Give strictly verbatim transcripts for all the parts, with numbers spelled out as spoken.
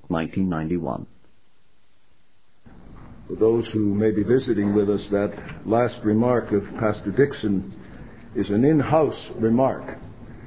nineteen ninety-one. For those who may be visiting with us, that last remark of Pastor Dixon is an in-house remark.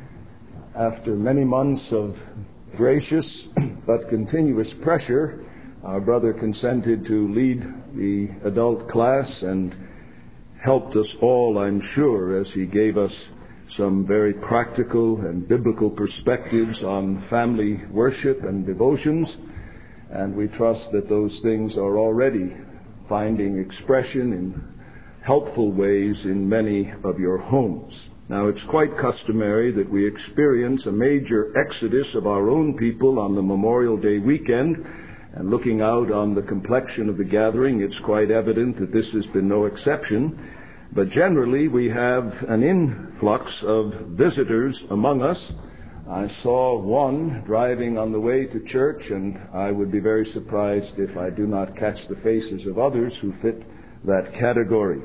After many months of gracious but continuous pressure, our brother consented to lead the adult class and helped us all, I'm sure, as he gave us some very practical and biblical perspectives on family worship and devotions. And we trust that those things are already finding expression in helpful ways in many of your homes. Now, it's quite customary that we experience a major exodus of our own people on the Memorial Day weekend, and looking out on the complexion of the gathering, it's quite evident that this has been no exception. But generally, we have an influx of visitors among us. I saw one driving on the way to church, and I would be very surprised if I do not catch the faces of others who fit that category.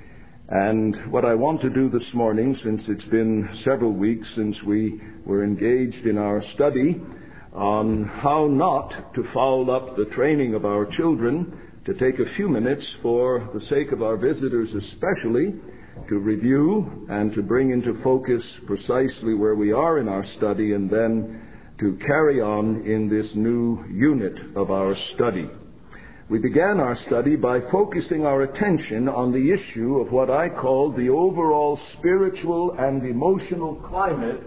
And what I want to do this morning, since it's been several weeks since we were engaged in our study on how not to foul up the training of our children, to take a few minutes for the sake of our visitors especially, to review and to bring into focus precisely where we are in our study, and then to carry on in this new unit of our study. We began our study by focusing our attention on the issue of what I call the overall spiritual and emotional climate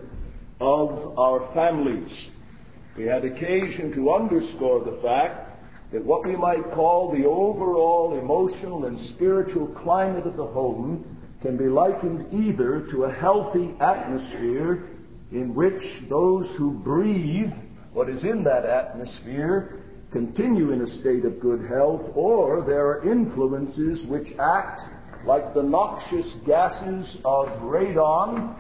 of our families. We had occasion to underscore the fact that what we might call the overall emotional and spiritual climate of the home can be likened either to a healthy atmosphere in which those who breathe what is in that atmosphere continue in a state of good health, or there are influences which act like the noxious gases of radon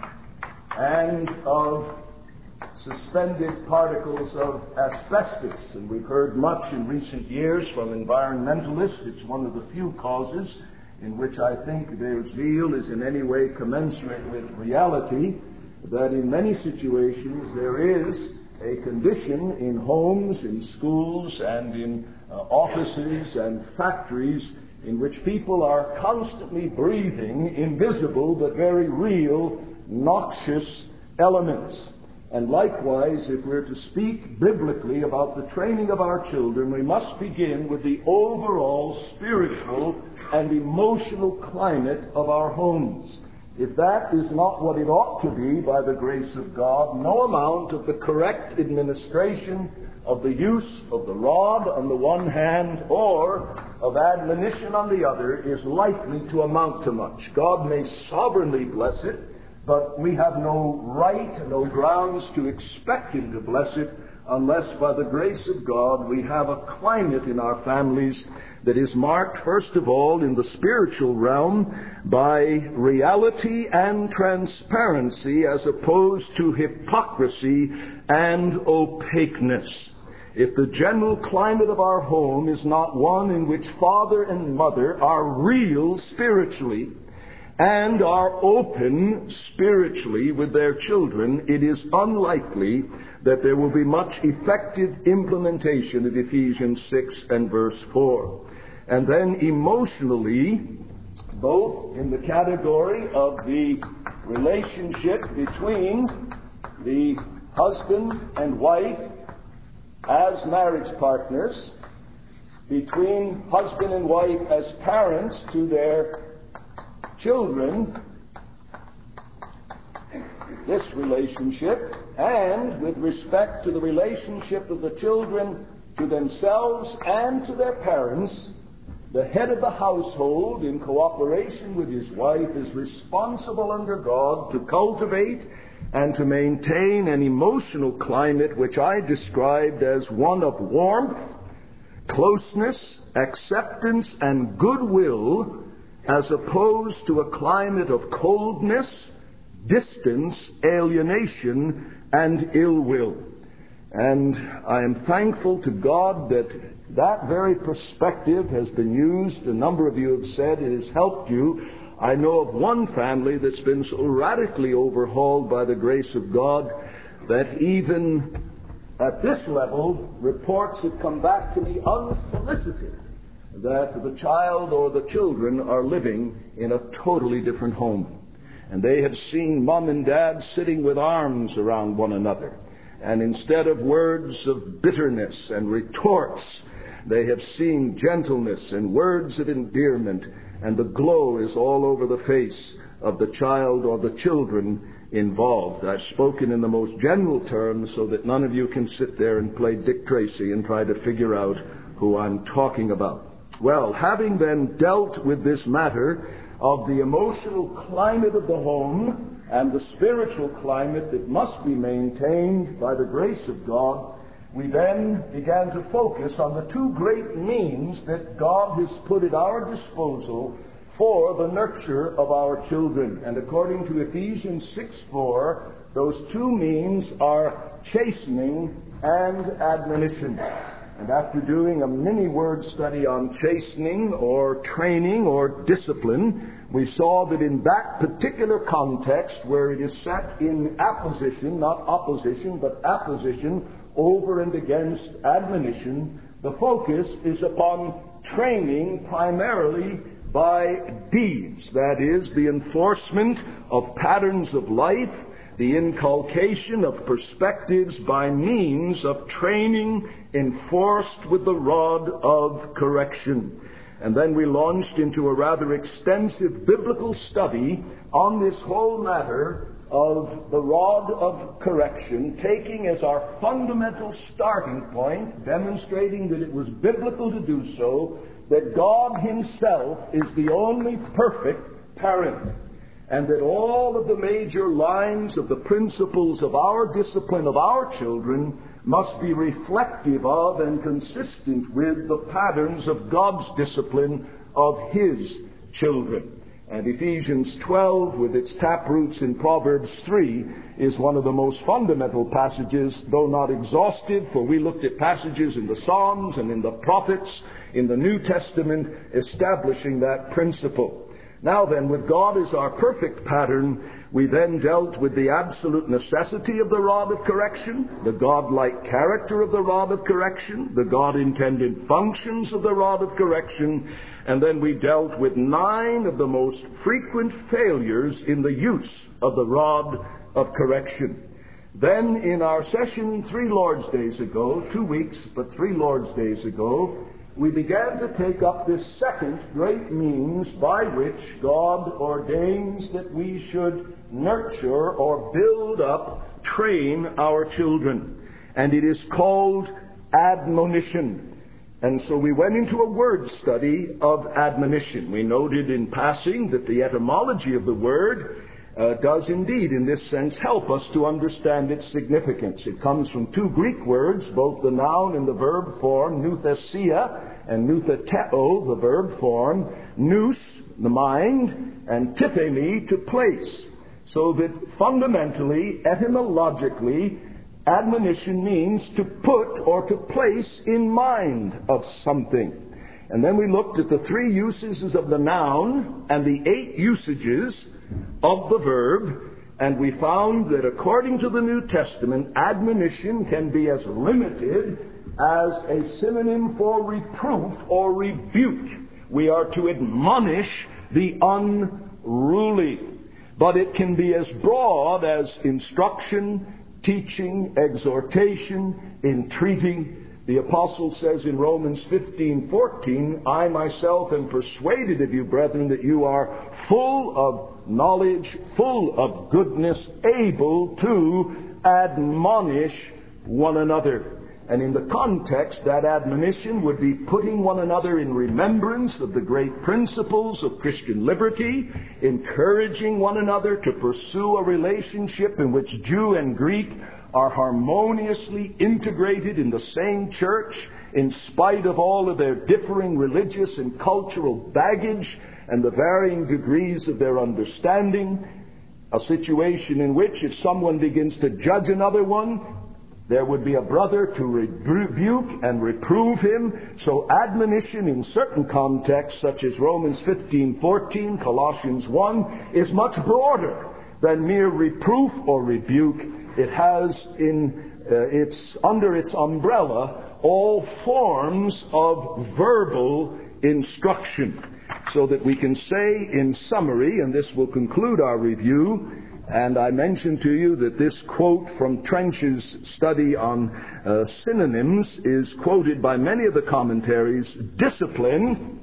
and of suspended particles of asbestos. And we've heard much in recent years from environmentalists. It's one of the few causes in which I think their zeal is in any way commensurate with reality, that in many situations there is a condition in homes, in schools, and in uh, offices and factories in which people are constantly breathing invisible but very real noxious elements. And likewise, if we're to speak biblically about the training of our children, we must begin with the overall spiritual and emotional climate of our homes. If that is not what it ought to be by the grace of God, no amount of the correct administration of the use of the rod on the one hand or of admonition on the other is likely to amount to much. God may sovereignly bless it, but we have no right, no grounds to expect Him to bless it unless by the grace of God we have a climate in our families that is marked, first of all, in the spiritual realm by reality and transparency as opposed to hypocrisy and opaqueness. If the general climate of our home is not one in which father and mother are real spiritually and are open spiritually with their children, it is unlikely that there will be much effective implementation of Ephesians six and verse four. And then emotionally, both in the category of the relationship between the husband and wife as marriage partners, between husband and wife as parents to their children, this relationship, and with respect to the relationship of the children to themselves and to their parents, the head of the household, in cooperation with his wife, is responsible under God to cultivate and to maintain an emotional climate which I described as one of warmth, closeness, acceptance, and goodwill, as opposed to a climate of coldness, distance, alienation, and ill will. And I am thankful to God that that very perspective has been used. A number of you have said it has helped you. I know of one family that's been so radically overhauled by the grace of God that even At this level, reports have come back to me unsolicited that the child or the children are living in a totally different home. And they have seen mom and dad sitting with arms around one another. And instead of words of bitterness and retorts, they have seen gentleness and words of endearment. And the glow is all over the face of the child or the children involved. I've spoken in the most general terms so that none of you can sit there and play Dick Tracy and try to figure out who I'm talking about. Well, having then dealt with this matter of the emotional climate of the home and the spiritual climate that must be maintained by the grace of God, we then began to focus on the two great means that God has put at our disposal for the nurture of our children. And according to Ephesians six four, those two means are chastening and admonition. And after doing a mini-word study on chastening or training or discipline, we saw that in that particular context where it is set in apposition, not opposition, but apposition, over and against admonition, the focus is upon training primarily by deeds. That is, the enforcement of patterns of life, the inculcation of perspectives by means of training enforced with the rod of correction. And then we launched into a rather extensive biblical study on this whole matter of the rod of correction, taking as our fundamental starting point, demonstrating that it was biblical to do so, that God Himself is the only perfect parent, and that all of the major lines of the principles of our discipline of our children must be reflective of and consistent with the patterns of God's discipline of His children. And Ephesians twelve, with its taproots in Proverbs three, is one of the most fundamental passages, though not exhaustive, for we looked at passages in the Psalms and in the prophets in the New Testament establishing that principle. Now then, with God as our perfect pattern, we then dealt with the absolute necessity of the rod of correction, the God-like character of the rod of correction, the God-intended functions of the rod of correction, and then we dealt with nine of the most frequent failures in the use of the rod of correction. Then in our session three Lord's Days ago, two weeks, but three Lord's Days ago, we began to take up this second great means by which God ordains that we should nurture or build up, train our children. And it is called admonition. And so we went into a word study of admonition. We noted in passing that the etymology of the word uh, does indeed, in this sense, help us to understand its significance. It comes from two Greek words, both the noun and the verb form, nouthesia, and noutheteo, the verb form, nous, the mind, and typhemi, to place. So that fundamentally, etymologically, admonition means to put or to place in mind of something. And then we looked at the three usages of the noun and the eight usages of the verb, and we found that according to the New Testament, admonition can be as limited as a synonym for reproof or rebuke. We are to admonish the unruly. But it can be as broad as instruction, teaching, exhortation, entreaty. The apostle says in Romans fifteen fourteen, I myself am persuaded of you, brethren, that you are full of knowledge, full of goodness, able to admonish one another. And in the context, that admonition would be putting one another in remembrance of the great principles of Christian liberty, encouraging one another to pursue a relationship in which Jew and Greek are harmoniously integrated in the same church, in spite of all of their differing religious and cultural baggage and the varying degrees of their understanding. A situation in which if someone begins to judge another one, there would be a brother to rebuke and reprove him. So admonition in certain contexts, such as Romans fifteen fourteen, Colossians one, is much broader than mere reproof or rebuke. It has in it's under its umbrella all forms of verbal instruction, so that we can say in summary, and this will conclude our review, and I mentioned to you that this quote from Trench's study on uh, synonyms is quoted by many of the commentaries. Discipline,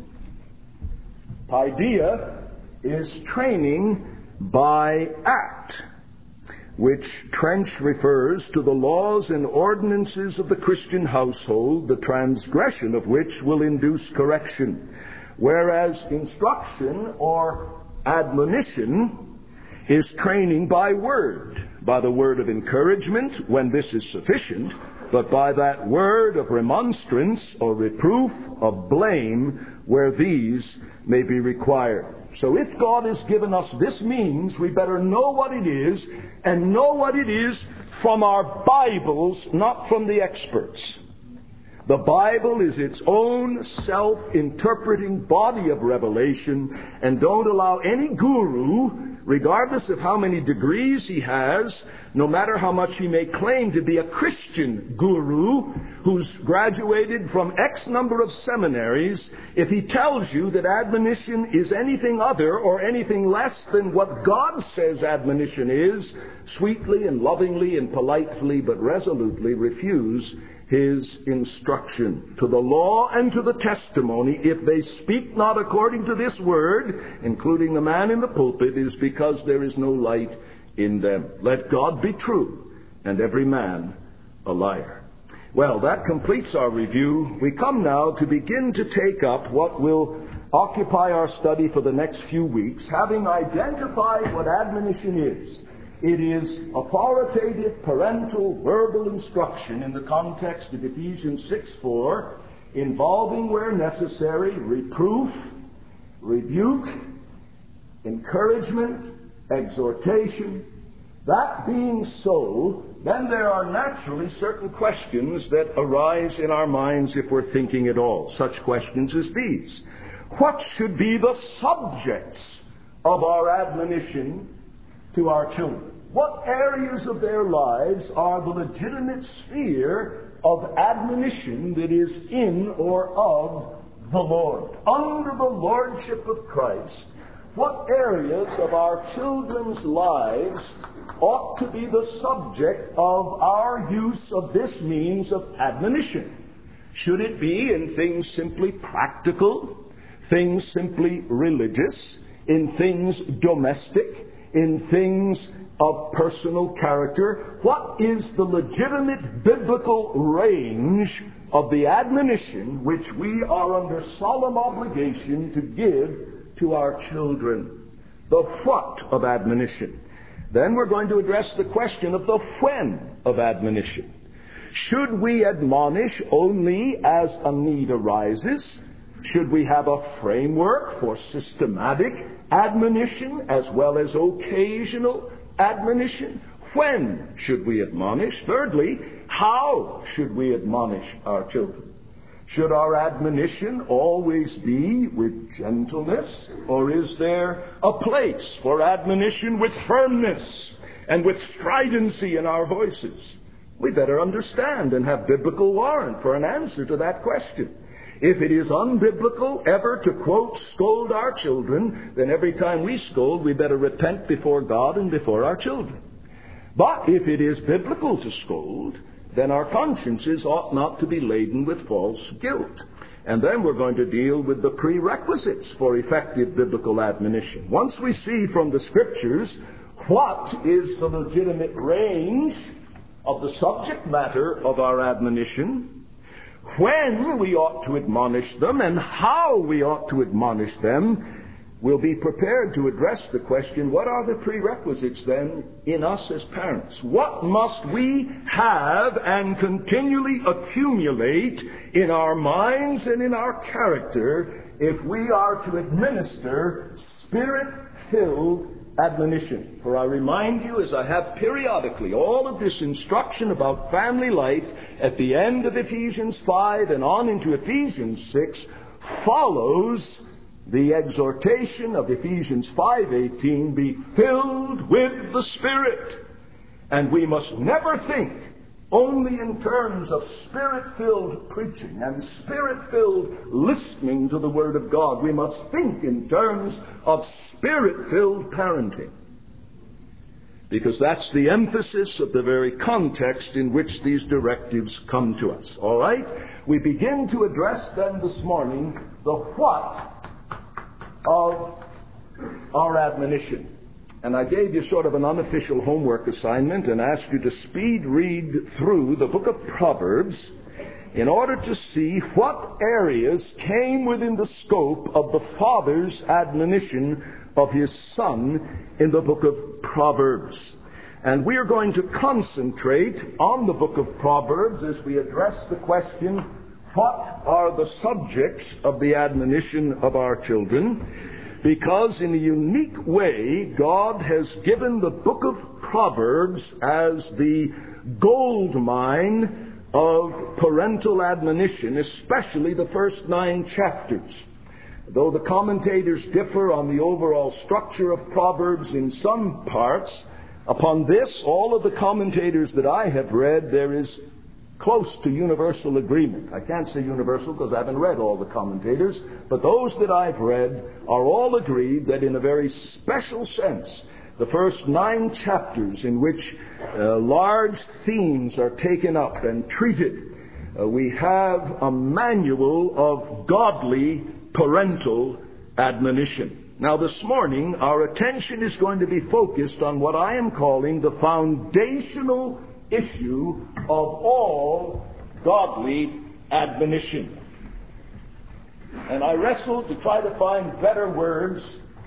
paideia, is training by act, which Trench refers to the laws and ordinances of the Christian household, the transgression of which will induce correction. Whereas instruction or admonition is training by word, by the word of encouragement when this is sufficient, but by that word of remonstrance or reproof, of blame, where these may be required. So if God has given us this means, we better know what it is, and know what it is from our Bibles, not from the experts. The Bible is its own self-interpreting body of revelation, and don't allow any guru, regardless of how many degrees he has, no matter how much he may claim to be a Christian guru who's graduated from X number of seminaries, if he tells you that admonition is anything other or anything less than what God says admonition is, sweetly and lovingly and politely but resolutely refuse his instruction. To the law and to the testimony, if they speak not according to this word, including the man in the pulpit, is because there is no light in them. Let God be true, and every man a liar. Well, that completes our review. We come now to begin to take up what will occupy our study for the next few weeks, having identified what admonition is. It is authoritative parental verbal instruction in the context of Ephesians six four, involving, where necessary, reproof, rebuke, encouragement, exhortation. That being so, then there are naturally certain questions that arise in our minds if we're thinking at all. Such questions as these. What should be the subjects of our admonition to our children? What areas of their lives are the legitimate sphere of admonition that is in or of the Lord? Under the lordship of Christ, what areas of our children's lives ought to be the subject of our use of this means of admonition? Should it be in things simply practical, things simply religious, in things domestic, in things of personal character? What is the legitimate biblical range of the admonition which we are under solemn obligation to give to our children? The what of admonition. Then we're going to address the question of the when of admonition. Should we admonish only as a need arises? Should we have a framework for systematic admonition as well as occasional admonition? When should we admonish? Thirdly, how should we admonish our children? Should our admonition always be with gentleness, or is there a place for admonition with firmness and with stridency in our voices? We better understand and have biblical warrant for an answer to that question. If it is unbiblical ever to, quote, scold our children, then every time we scold, we better repent before God and before our children. But if it is biblical to scold, then our consciences ought not to be laden with false guilt. And then we're going to deal with the prerequisites for effective biblical admonition. Once we see from the Scriptures what is the legitimate range of the subject matter of our admonition, when we ought to admonish them, and how we ought to admonish them, we'll be prepared to address the question, what are the prerequisites then in us as parents? What must we have and continually accumulate in our minds and in our character if we are to administer Spirit-filled admonition? For I remind you, as I have periodically, all of this instruction about family life at the end of Ephesians five and on into Ephesians six follows the exhortation of Ephesians five eighteen, be filled with the Spirit. And we must never think only in terms of Spirit-filled preaching and Spirit-filled listening to the Word of God. We must think in terms of Spirit-filled parenting, because that's the emphasis of the very context in which these directives come to us. All right? We begin to address then this morning the what of our admonition. And I gave you sort of an unofficial homework assignment and asked you to speed read through the book of Proverbs in order to see what areas came within the scope of the father's admonition of his son in the book of Proverbs. And we are going to concentrate on the book of Proverbs as we address the question, what are the subjects of the admonition of our children? Because in a unique way, God has given the book of Proverbs as the gold mine of parental admonition, especially the first nine chapters. Though the commentators differ on the overall structure of Proverbs in some parts, upon this, all of the commentators that I have read, there is close to universal agreement. I can't say universal because I haven't read all the commentators, but those that I've read are all agreed that in a very special sense, the first nine chapters in which uh, large themes are taken up and treated, uh, we have a manual of godly parental admonition. Now this morning, our attention is going to be focused on what I am calling the foundational issue of all godly admonition. And I wrestled to try to find better words,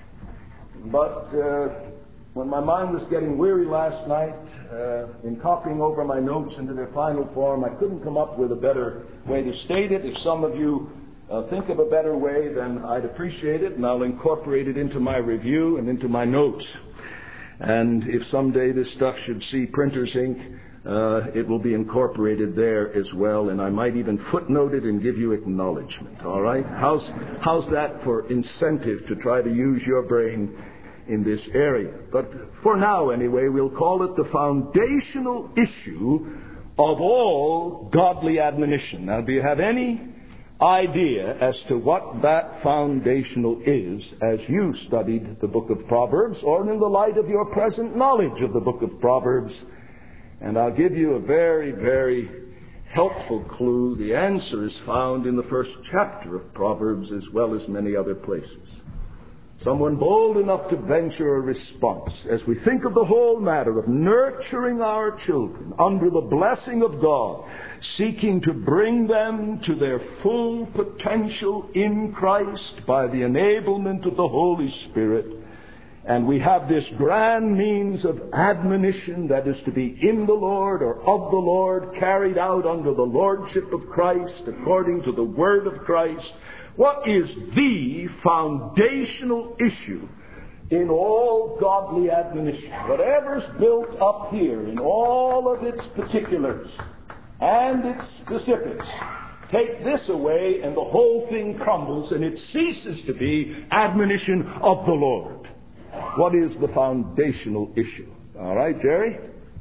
but uh, when my mind was getting weary last night, uh, in copying over my notes into their final form, I couldn't come up with a better way to state it. If some of you uh, think of a better way, then I'd appreciate it, and I'll incorporate it into my review and into my notes. And if someday this stuff should see printer's ink, Uh, it will be incorporated there as well, and I might even footnote it and give you acknowledgement. All right? How's, how's that for incentive to try to use your brain in this area? But for now, anyway, we'll call it the foundational issue of all godly admonition. Now, do you have any idea as to what that foundational is as you studied the book of Proverbs, or in the light of your present knowledge of the book of Proverbs? And I'll give you a very, very helpful clue. The answer is found in the first chapter of Proverbs as well as many other places. Someone bold enough to venture a response as we think of the whole matter of nurturing our children under the blessing of God, seeking to bring them to their full potential in Christ by the enablement of the Holy Spirit. And we have this grand means of admonition that is to be in the Lord or of the Lord, carried out under the lordship of Christ, according to the word of Christ. What is the foundational issue in all godly admonition? Whatever's built up here in all of its particulars and its specifics, take this away and the whole thing crumbles and it ceases to be admonition of the Lord. What is the foundational issue? All right, Jerry?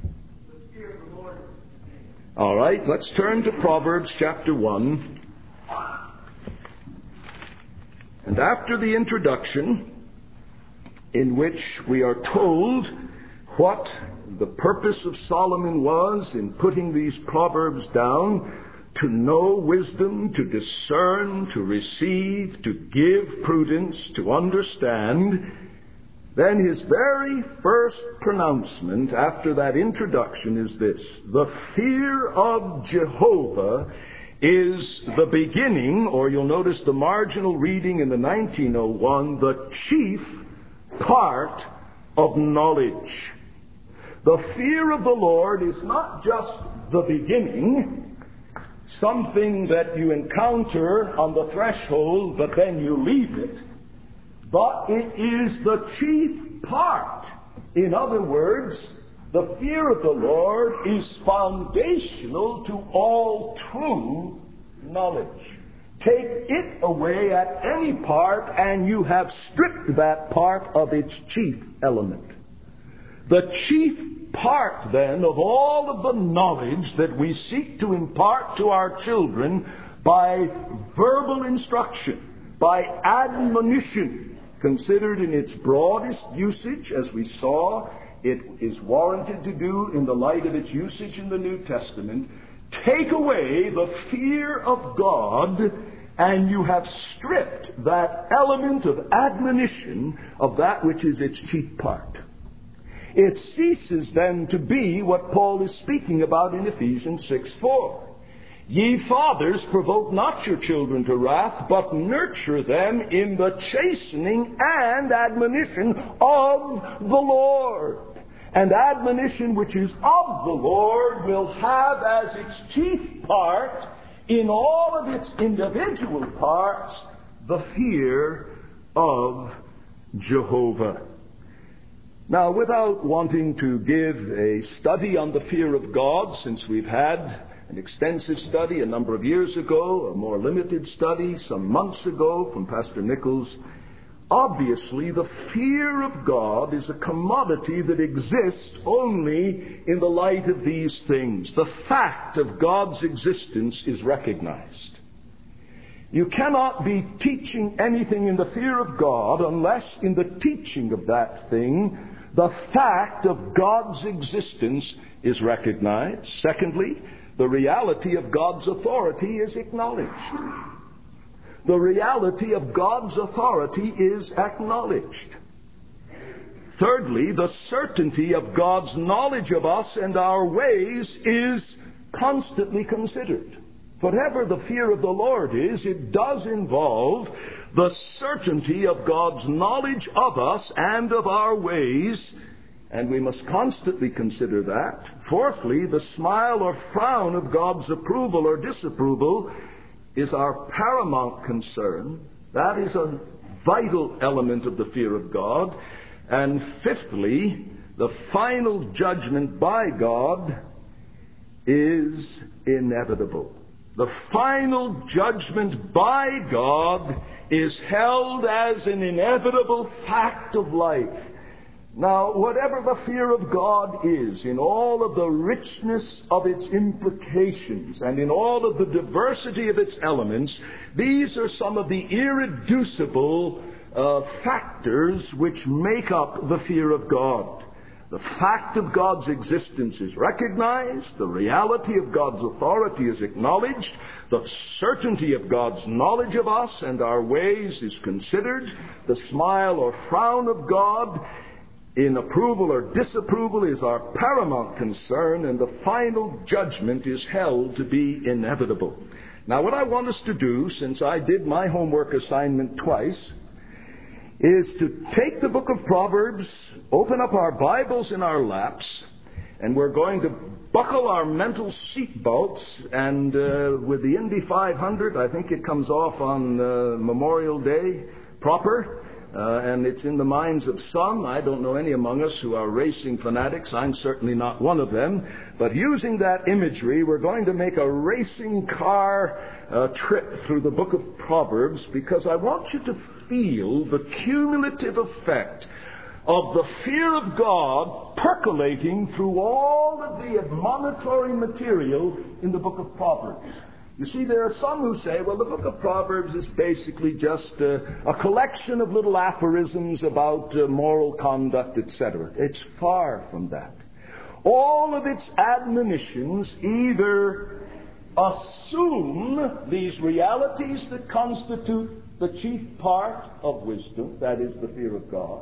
All right, let's turn to Proverbs chapter one. And after the introduction, in which we are told what the purpose of Solomon was in putting these proverbs down, to know wisdom, to discern, to receive, to give prudence, to understand, then his very first pronouncement after that introduction is this: the fear of Jehovah is the beginning, or you'll notice the marginal reading in the nineteen oh one, the chief part of knowledge. The fear of the Lord is not just the beginning, something that you encounter on the threshold, but then you leave it. But it is the chief part. In other words, the fear of the Lord is foundational to all true knowledge. Take it away at any part, and you have stripped that part of its chief element. The chief part, then, of all of the knowledge that we seek to impart to our children by verbal instruction, by admonition, considered in its broadest usage, as we saw it is warranted to do in the light of its usage in the New Testament, take away the fear of God, and you have stripped that element of admonition of that which is its chief part. It ceases then to be what Paul is speaking about in Ephesians six four. Ye fathers, provoke not your children to wrath, but nurture them in the chastening and admonition of the Lord. And admonition which is of the Lord will have as its chief part, in all of its individual parts, the fear of Jehovah. Now, without wanting to give a study on the fear of God, since we've had an extensive study a number of years ago, a more limited study some months ago from Pastor Nichols, obviously the fear of God is a commodity that exists only in the light of these things. The fact of God's existence is recognized. You cannot be teaching anything in the fear of God unless in the teaching of that thing the fact of God's existence is recognized. Secondly, the reality of God's authority is acknowledged. The reality of God's authority is acknowledged. Thirdly, the certainty of God's knowledge of us and our ways is constantly considered. Whatever the fear of the Lord is, it does involve the certainty of God's knowledge of us and of our ways, and we must constantly consider that. Fourthly, the smile or frown of God's approval or disapproval is our paramount concern. That is a vital element of the fear of God. And fifthly, the final judgment by God is inevitable. The final judgment by God is held as an inevitable fact of life. Now, whatever the fear of God is, in all of the richness of its implications and in all of the diversity of its elements, these are some of the irreducible uh, factors which make up the fear of God. The fact of God's existence is recognized. The reality of God's authority is acknowledged. The certainty of God's knowledge of us and our ways is considered. The smile or frown of God in approval or disapproval is our paramount concern, and the final judgment is held to be inevitable. Now, what I want us to do, since I did my homework assignment twice, is to take the book of Proverbs, open up our Bibles in our laps, and we're going to buckle our mental seatbelts, and uh, with the Indy five hundred, I think it comes off on uh, Memorial Day proper, uh, and it's in the minds of some. I don't know any among us who are racing fanatics. I'm certainly not one of them. But using that imagery, we're going to make a racing car uh, trip through the book of Proverbs, because I want you to feel the cumulative effect of the fear of God percolating through all of the admonitory material in the book of Proverbs. You see, there are some who say, well, the book of Proverbs is basically just uh, a collection of little aphorisms about uh, moral conduct, et cetera. It's far from that. All of its admonitions either assume these realities that constitute the chief part of wisdom, that is the fear of God,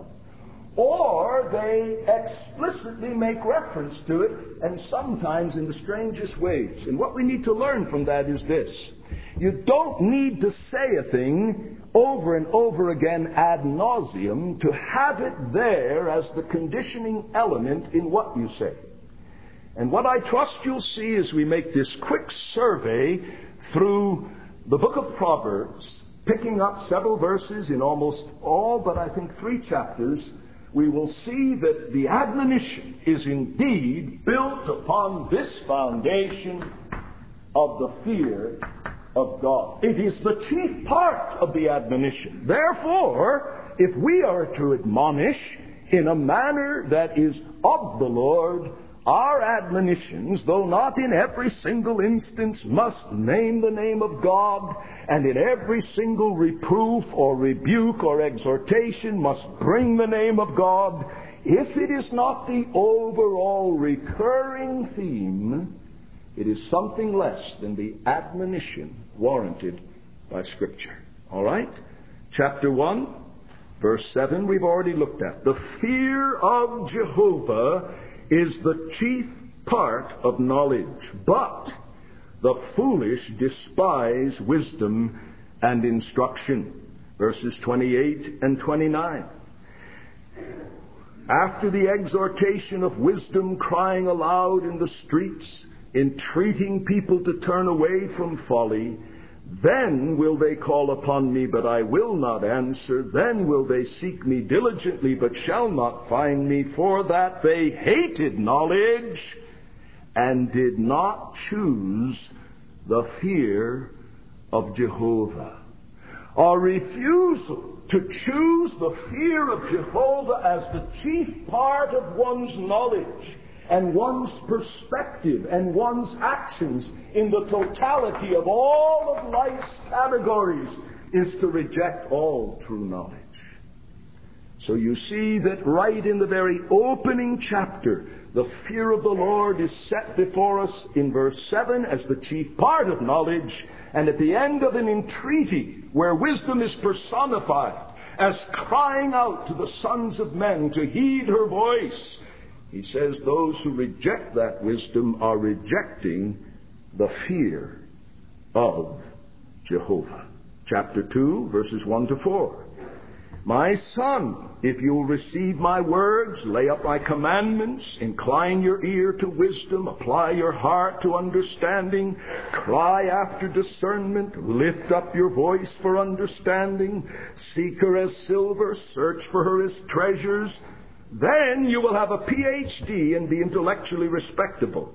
or they explicitly make reference to it, and sometimes in the strangest ways. And what we need to learn from that is this. You don't need to say a thing over and over again ad nauseum to have it there as the conditioning element in what you say. And what I trust you'll see as we make this quick survey through the book of Proverbs, picking up several verses in almost all but I think three chapters, we will see that the admonition is indeed built upon this foundation of the fear of God. It is the chief part of the admonition. Therefore, if we are to admonish, in a manner that is of the Lord, our admonitions, though not in every single instance, must name the name of God, and in every single reproof or rebuke or exhortation must bring the name of God. If it is not the overall recurring theme, it is something less than the admonition warranted by Scripture. All right? Chapter one, verse seven, we've already looked at. The fear of Jehovah is the chief part of knowledge, but the foolish despise wisdom and instruction. Verses twenty-eight and twenty-nine. After the exhortation of wisdom crying aloud in the streets, entreating people to turn away from folly, then will they call upon me, but I will not answer. Then will they seek me diligently, but shall not find me, for that they hated knowledge and did not choose the fear of Jehovah. Our refusal to choose the fear of Jehovah as the chief part of one's knowledge and one's perspective and one's actions in the totality of all of life's categories is to reject all true knowledge. So you see that right in the very opening chapter, the fear of the Lord is set before us in verse seven as the chief part of knowledge, and at the end of an entreaty where wisdom is personified as crying out to the sons of men to heed her voice, he says those who reject that wisdom are rejecting the fear of Jehovah. Chapter two, verses one to four. My son, if you'll receive my words, lay up my commandments, incline your ear to wisdom, apply your heart to understanding, cry after discernment, lift up your voice for understanding, seek her as silver, search for her as treasures, then you will have a P H D and be intellectually respectable.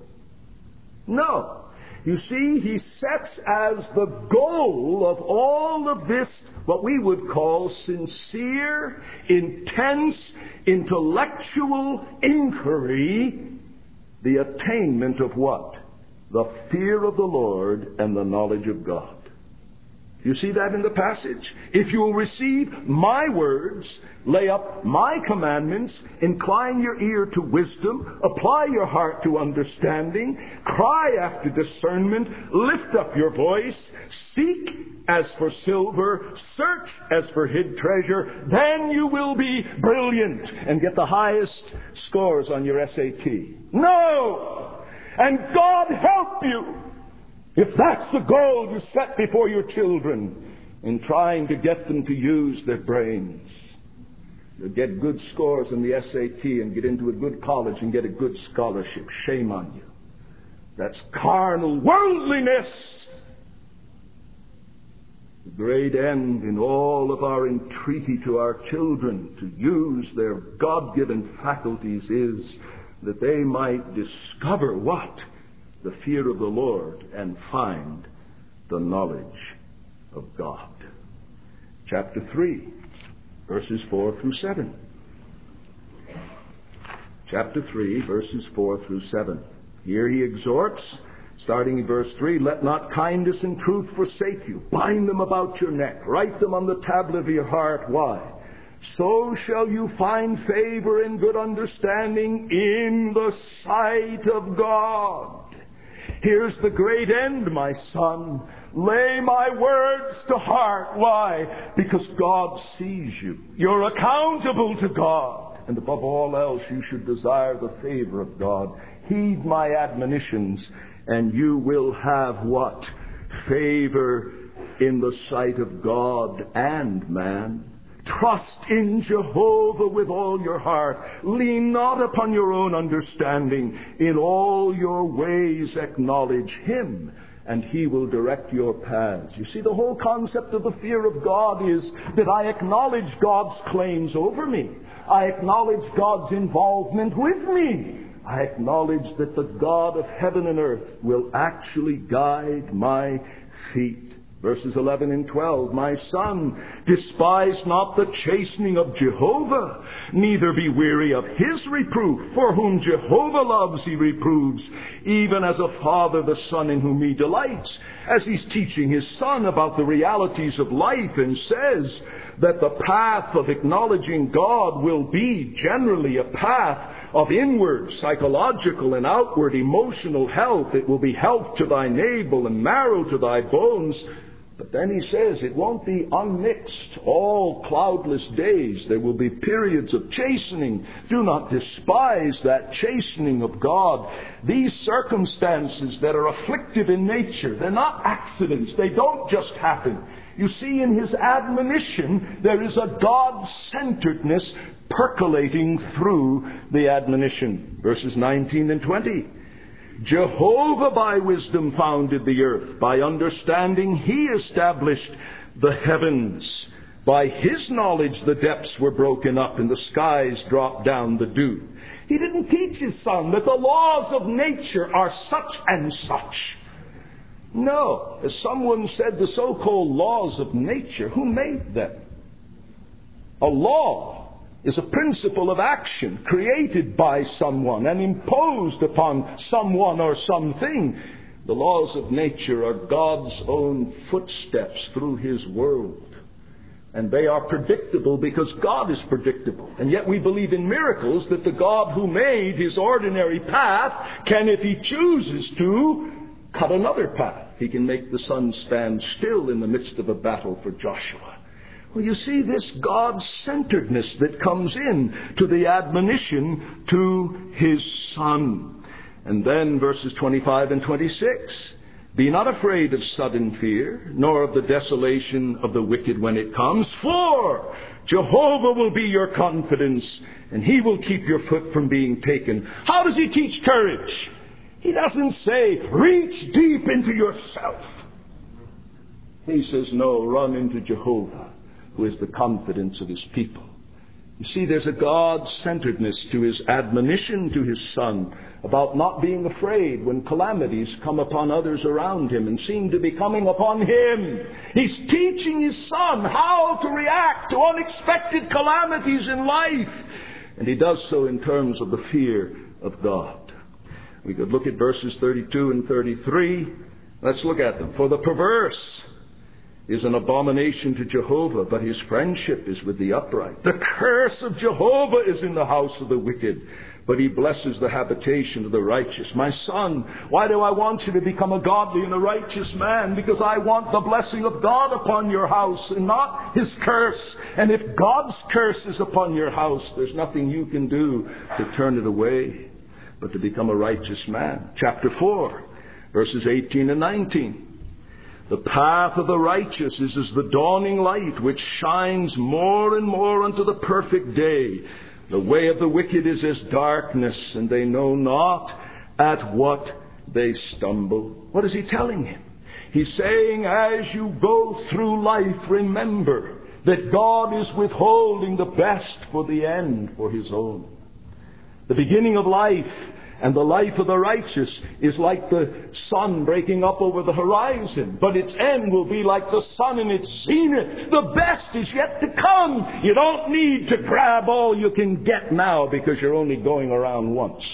No. You see, he sets as the goal of all of this what we would call sincere, intense, intellectual inquiry, the attainment of what? The fear of the Lord and the knowledge of God. You see that in the passage? If you will receive my words, lay up my commandments, incline your ear to wisdom, apply your heart to understanding, cry after discernment, lift up your voice, seek as for silver, search as for hid treasure, then you will be brilliant and get the highest scores on your S A T. No! And God help you! If that's the goal you set before your children in trying to get them to use their brains, you'll get good scores in the S A T and get into a good college and get a good scholarship. Shame on you. That's carnal worldliness. The great end in all of our entreaty to our children to use their God-given faculties is that they might discover what? The fear of the Lord and find the knowledge of God. Chapter three, verses four through seven. Chapter three, verses four through seven. Here he exhorts, starting in verse three, let not kindness and truth forsake you. Bind them about your neck. Write them on the tablet of your heart. Why? So shall you find favor and good understanding in the sight of God. Here's the great end, my son. Lay my words to heart. Why? Because God sees you. You're accountable to God. And above all else, you should desire the favor of God. Heed my admonitions, and you will have what? Favor in the sight of God and man. Trust in Jehovah with all your heart. Lean not upon your own understanding. In all your ways acknowledge Him, and He will direct your paths. You see, the whole concept of the fear of God is that I acknowledge God's claims over me. I acknowledge God's involvement with me. I acknowledge that the God of heaven and earth will actually guide my feet Verses eleven and twelve, my son, despise not the chastening of Jehovah, neither be weary of his reproof, for whom Jehovah loves he reproves, even as a father the son in whom he delights. As he's teaching his son about the realities of life, and says that the path of acknowledging God will be generally a path of inward, psychological, and outward emotional health. It will be health to thy navel and marrow to thy bones. But then he says it won't be unmixed, all cloudless days. There will be periods of chastening. Do not despise that chastening of God. These circumstances that are afflictive in nature, they're not accidents. They don't just happen. You see, in his admonition, there is a God-centeredness percolating through the admonition. Verses nineteen and twenty. Jehovah by wisdom founded the earth. By understanding he established the heavens. By his knowledge the depths were broken up and the skies dropped down the dew. He didn't teach his son that the laws of nature are such and such. No, as someone said, the so-called laws of nature, who made them? A law is a principle of action created by someone and imposed upon someone or something. The laws of nature are God's own footsteps through his world. And they are predictable because God is predictable. And yet we believe in miracles that the God who made his ordinary path can, if he chooses to, cut another path. He can make the sun stand still in the midst of a battle for Joshua. Well, you see this God-centeredness that comes in to the admonition to his son. And then verses twenty-five and twenty-six. Be not afraid of sudden fear, nor of the desolation of the wicked when it comes, for Jehovah will be your confidence, and he will keep your foot from being taken. How does he teach courage? He doesn't say, reach deep into yourself. He says, no, run into Jehovah, who is the confidence of his people. You see, there's a God-centeredness to his admonition to his son about not being afraid when calamities come upon others around him and seem to be coming upon him. He's teaching his son how to react to unexpected calamities in life. And he does so in terms of the fear of God. We could look at verses thirty-two and thirty-three. Let's look at them. For the perverse is an abomination to Jehovah, but his friendship is with the upright. The curse of Jehovah is in the house of the wicked, but he blesses the habitation of the righteous. My son, why do I want you to become a godly and a righteous man? Because I want the blessing of God upon your house and not his curse. And if God's curse is upon your house, there's nothing you can do to turn it away, but to become a righteous man. Chapter four, verses eighteen and nineteen. The path of the righteous is as the dawning light, which shines more and more unto the perfect day. The way of the wicked is as darkness, and they know not at what they stumble. What is he telling him? He's saying, as you go through life, remember that God is withholding the best for the end for his own. The beginning of life and the life of the righteous is like the sun breaking up over the horizon, but its end will be like the sun in its zenith. The best is yet to come. You don't need to grab all you can get now because you're only going around once.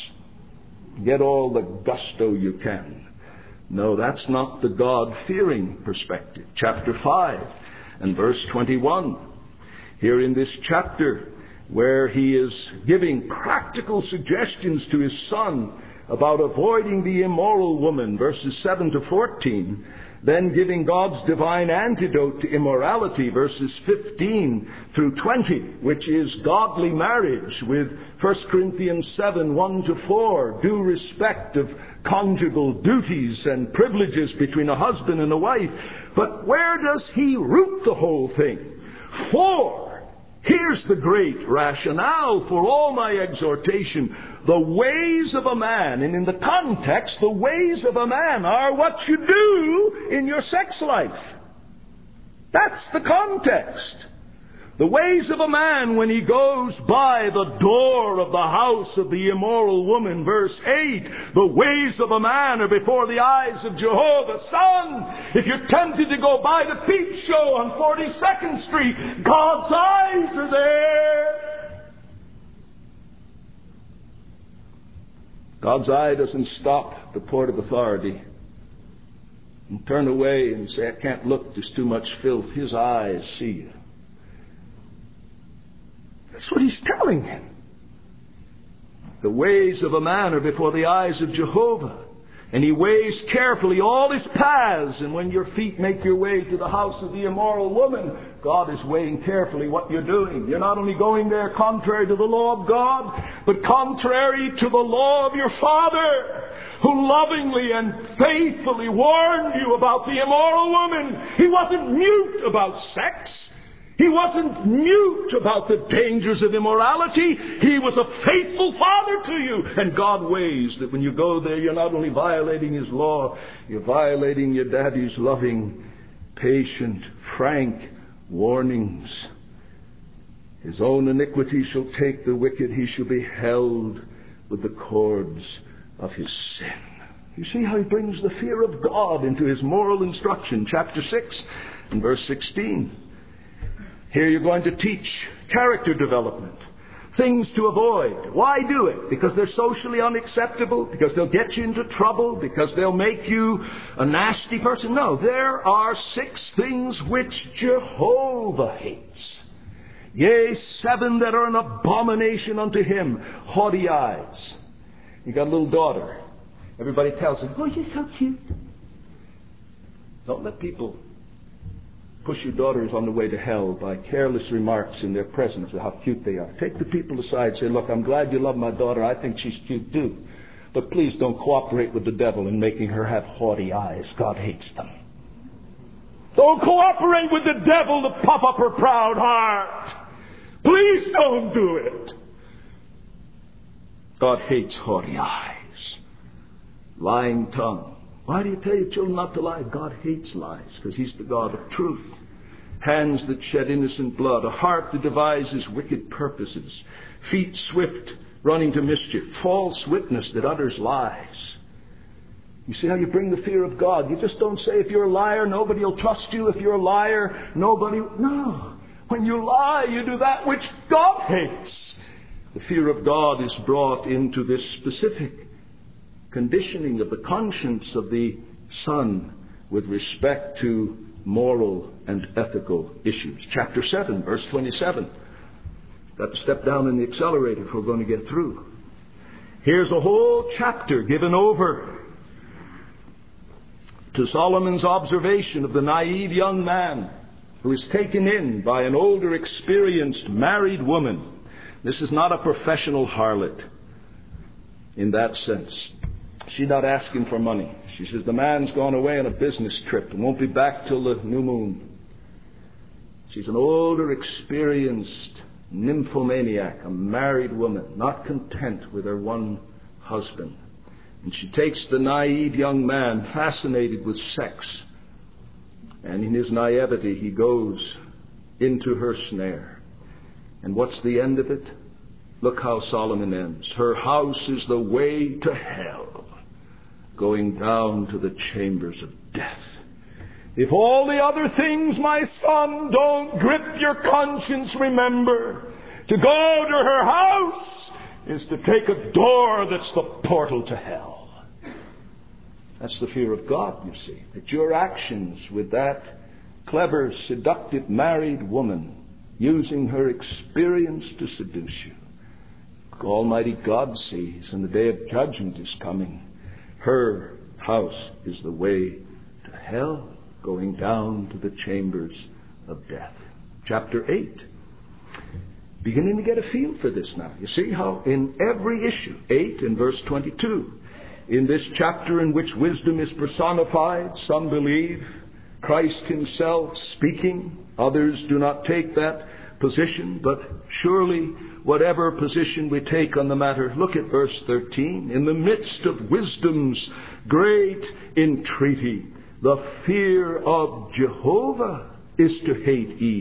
Get all the gusto you can. No, that's not the God-fearing perspective. Chapter five and verse twenty-one. Here in this chapter, where he is giving practical suggestions to his son about avoiding the immoral woman, verses seven to fourteen, then giving God's divine antidote to immorality, verses fifteen through twenty, which is godly marriage with First Corinthians seven, one to four, due respect of conjugal duties and privileges between a husband and a wife. But where does he root the whole thing? For here's the great rationale for all my exhortation. The ways of a man, and in the context, the ways of a man are what you do in your sex life. That's the context. The ways of a man when he goes by the door of the house of the immoral woman. Verse eight, the ways of a man are before the eyes of Jehovah. Son, if you're tempted to go by the peep show on forty-second Street, God's eyes are there. God's eye doesn't stop the port of authority and turn away and say, I can't look, there's too much filth. His eyes see you. That's what he's telling him. The ways of a man are before the eyes of Jehovah, and he weighs carefully all his paths. And when your feet make your way to the house of the immoral woman, God is weighing carefully what you're doing. You're not only going there contrary to the law of God, but contrary to the law of your Father, who lovingly and faithfully warned you about the immoral woman. He wasn't mute about sex. He wasn't mute about the dangers of immorality. He was a faithful father to you. And God weighs that when you go there, you're not only violating His law, you're violating your daddy's loving, patient, frank warnings. His own iniquity shall take the wicked. He shall be held with the cords of his sin. You see how he brings the fear of God into his moral instruction. Chapter six and verse sixteen. Here you're going to teach character development, things to avoid. Why do it? Because they're socially unacceptable? Because they'll get you into trouble? Because they'll make you a nasty person? No, there are six things which Jehovah hates. Yea, seven that are an abomination unto Him. Haughty eyes. You got a little daughter. Everybody tells her, oh, you're so cute. Don't let people push your daughters on the way to hell by careless remarks in their presence of how cute they are. Take the people aside and say, look, I'm glad you love my daughter. I think she's cute too. But please don't cooperate with the devil in making her have haughty eyes. God hates them. Don't cooperate with the devil to puff up her proud heart. Please don't do it. God hates haughty eyes. Lying tongue. Why do you tell your children not to lie? God hates lies because He's the God of truth. Hands that shed innocent blood. A heart that devises wicked purposes. Feet swift running to mischief. False witness that utters lies. You see how you bring the fear of God? You just don't say, if you're a liar, nobody will trust you. If you're a liar, nobody... No. When you lie, you do that which God hates. The fear of God is brought into this specific conditioning of the conscience of the son with respect to moral and ethical issues. Chapter seven, verse twenty-seven. Got to step down in the accelerator if we're going to get through. Here's a whole chapter given over to Solomon's observation of the naive young man who is taken in by an older, experienced, married woman. This is not a professional harlot in that sense. She's not asking for money. She says, the man's gone away on a business trip and won't be back till the new moon. She's an older, experienced nymphomaniac, a married woman, not content with her one husband. And she takes the naive young man, fascinated with sex. And in his naivety, he goes into her snare. And what's the end of it? Look how Solomon ends. Her house is the way to hell, going down to the chambers of death. If all the other things, my son, don't grip your conscience, remember, to go to her house is to take a door that's the portal to hell. That's the fear of God, you see. That your actions with that clever, seductive, married woman, using her experience to seduce you, Almighty God sees, and the day of judgment is coming. Her house is the way to hell, going down to the chambers of death. Chapter eight. Beginning to get a feel for this now. You see how in every issue, eight and verse twenty-two, in this chapter in which wisdom is personified, some believe Christ Himself speaking. Others do not take that position, but surely whatever position we take on the matter, look at verse thirteen. In the midst of wisdom's great entreaty, the fear of Jehovah is to hate evil.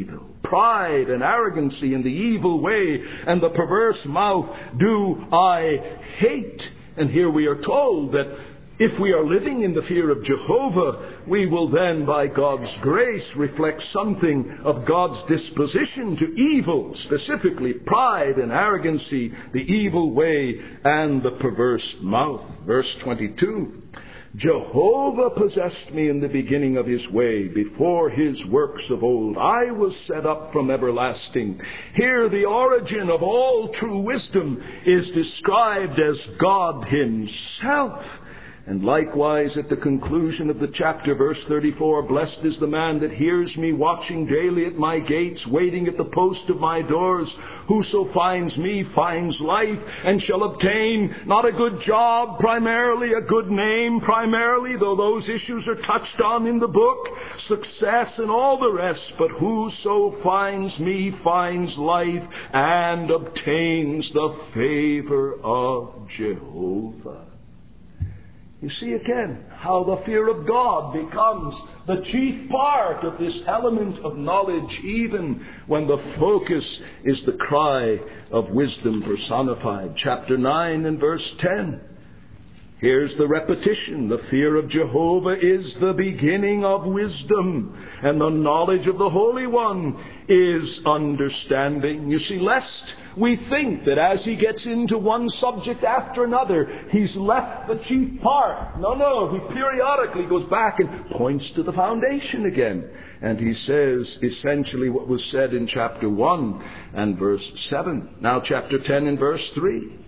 pride and arrogancy and the evil way and the perverse mouth do I hate. And here we are told that if we are living in the fear of Jehovah, we will then, by God's grace, reflect something of God's disposition to evil, specifically pride and arrogancy, the evil way, and the perverse mouth. Verse twenty-two, Jehovah possessed me in the beginning of his way, before his works of old. I was set up from everlasting. Here the origin of all true wisdom is described as God himself. And likewise, at the conclusion of the chapter, verse thirty-four, blessed is the man that hears me, watching daily at my gates, waiting at the post of my doors. Whoso finds me finds life, and shall obtain not a good job primarily, a good name primarily, though those issues are touched on in the book, success and all the rest, but whoso finds me finds life and obtains the favor of Jehovah. You see again how the fear of God becomes the chief part of this element of knowledge, even when the focus is the cry of wisdom personified. Chapter nine and verse ten. Here's the repetition. The fear of Jehovah is the beginning of wisdom, and the knowledge of the Holy One is understanding. You see, lest we think that as he gets into one subject after another, he's left the chief part. No, no, he periodically goes back and points to the foundation again. And he says essentially what was said in chapter one and verse seven. Now chapter ten and verse three.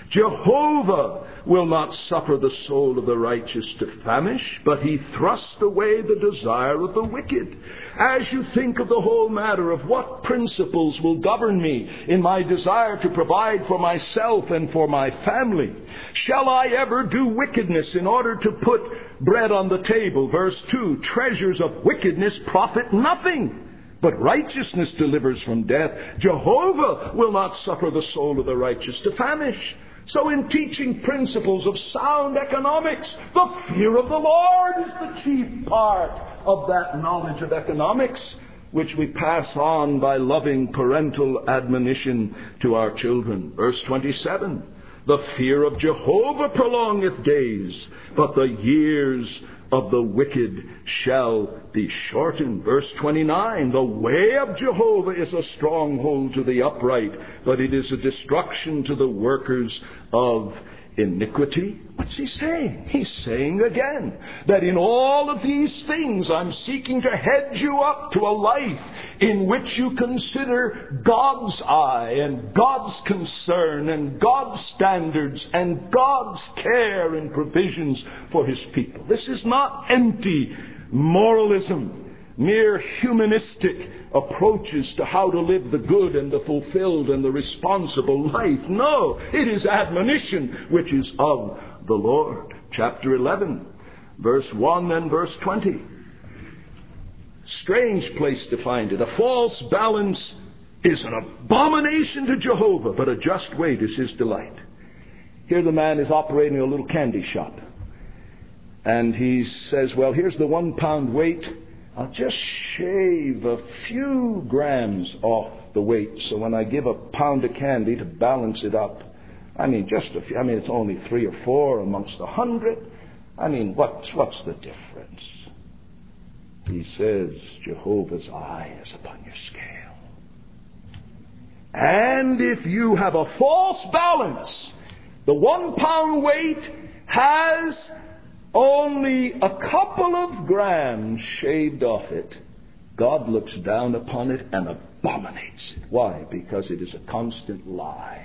Jehovah will not suffer the soul of the righteous to famish, but he thrusts away the desire of the wicked. As you think of the whole matter of what principles will govern me in my desire to provide for myself and for my family, shall I ever do wickedness in order to put bread on the table? Verse two, treasures of wickedness profit nothing, but righteousness delivers from death. Jehovah will not suffer the soul of the righteous to famish. So in teaching principles of sound economics, the fear of the Lord is the chief part of that knowledge of economics, which we pass on by loving parental admonition to our children. Verse twenty-seven, the fear of Jehovah prolongeth days, but the years of the wicked shall be shortened. Verse twenty-nine, the way of Jehovah is a stronghold to the upright, but it is a destruction to the workers of iniquity. What's he saying? He's saying again that in all of these things I'm seeking to head you up to a life in which you consider God's eye and God's concern and God's standards and God's care and provisions for his people. This is not empty moralism, mere humanistic approaches to how to live the good and the fulfilled and the responsible life. No, it is admonition which is of the Lord. Chapter eleven, verse one and verse twenty. Strange place to find it. A false balance is an abomination to Jehovah, but a just weight is his delight. Here the man is operating a little candy shop. And he says, well, here's the one pound weight. I'll just shave a few grams off the weight, so when I give a pound of candy to balance it up, I mean, just a few, I mean, it's only three or four amongst a hundred. I mean, what's, what's the difference? He says, Jehovah's eye is upon your scale. And if you have a false balance, the one pound weight has only a couple of grams shaved off it, God looks down upon it and abominates it. Why? Because it is a constant lie.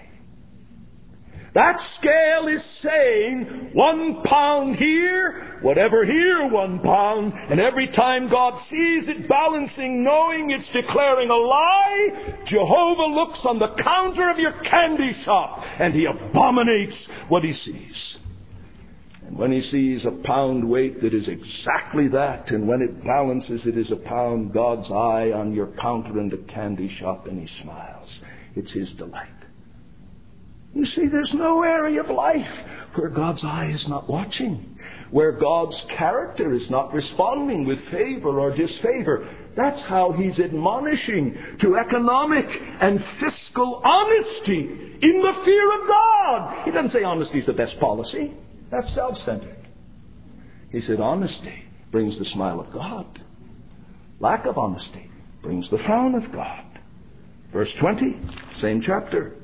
That scale is saying one pound here, whatever here one pound, and every time God sees it balancing, knowing it's declaring a lie, Jehovah looks on the counter of your candy shop and he abominates what he sees. And when he sees a pound weight that is exactly that, and when it balances it is a pound, God's eye on your counter in the candy shop, and he smiles. It's his delight. You see, there's no area of life where God's eye is not watching, where God's character is not responding with favor or disfavor. That's how he's admonishing to economic and fiscal honesty in the fear of God. He doesn't say honesty is the best policy. That's self-centered. He said honesty brings the smile of God. Lack of honesty brings the frown of God. Verse twenty, same chapter.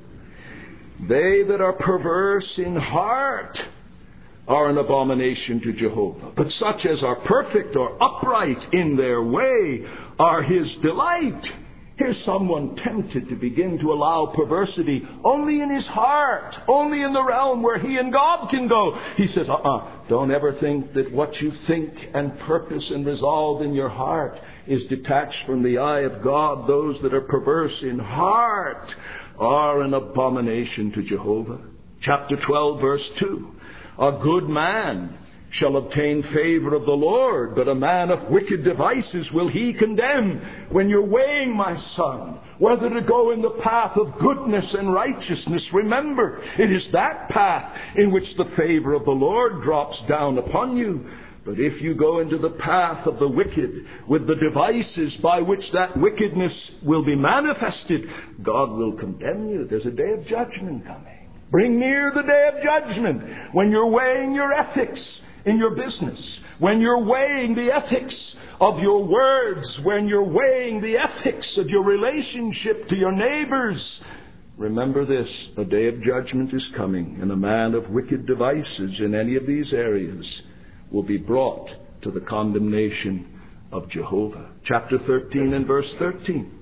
They that are perverse in heart are an abomination to Jehovah. But such as are perfect or upright in their way are his delight. Here's someone tempted to begin to allow perversity only in his heart, only in the realm where he and God can go. He says, uh-uh, don't ever think that what you think and purpose and resolve in your heart is detached from the eye of God. Those that are perverse in heart are an abomination to Jehovah. Chapter twelve, verse two. A good man shall obtain favor of the Lord, but a man of wicked devices will he condemn. When you're weighing, my son, whether to go in the path of goodness and righteousness, remember, it is that path in which the favor of the Lord drops down upon you. But if you go into the path of the wicked, with the devices by which that wickedness will be manifested, God will condemn you. There's a day of judgment coming. Bring near the day of judgment. When you're weighing your ethics in your business, when you're weighing the ethics of your words, when you're weighing the ethics of your relationship to your neighbors, remember this, a day of judgment is coming, and a man of wicked devices in any of these areas will be brought to the condemnation of Jehovah. Chapter thirteen and verse thirteen.